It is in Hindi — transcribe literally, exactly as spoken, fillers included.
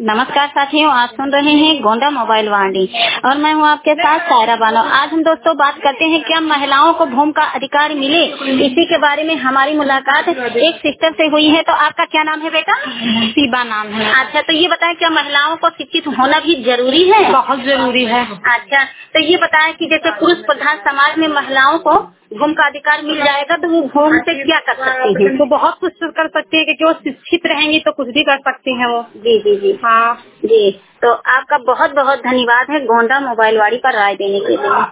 नमस्कार साथियों, आप सुन रहे हैं गोंडा मोबाइल वाणी और मैं हूं आपके साथ सायरा बानो। आज हम दोस्तों बात करते हैं क्या महिलाओं को भूमि का अधिकार मिले, इसी के बारे में हमारी मुलाकात एक सिस्टर से हुई है। तो आपका क्या नाम है बेटा? सीबा नाम है। अच्छा, तो ये बताएं क्या महिलाओं को शिक्षित होना भी जरूरी है? बहुत जरूरी है। अच्छा, तो ये बताएं कि जैसे पुरुष प्रधान समाज में महिलाओं को भूमि का अधिकार मिल जाएगा तो वो भूमि से क्या कर सकती है? वो बहुत कुछ कर सकती है क्योंकि वो शिक्षित रहेंगी तो कुछ भी कर सकती है वो। जी जी जी हाँ जी। तो आपका बहुत बहुत धन्यवाद है गोंडा मोबाइल वाड़ी पर राय देने के लिए।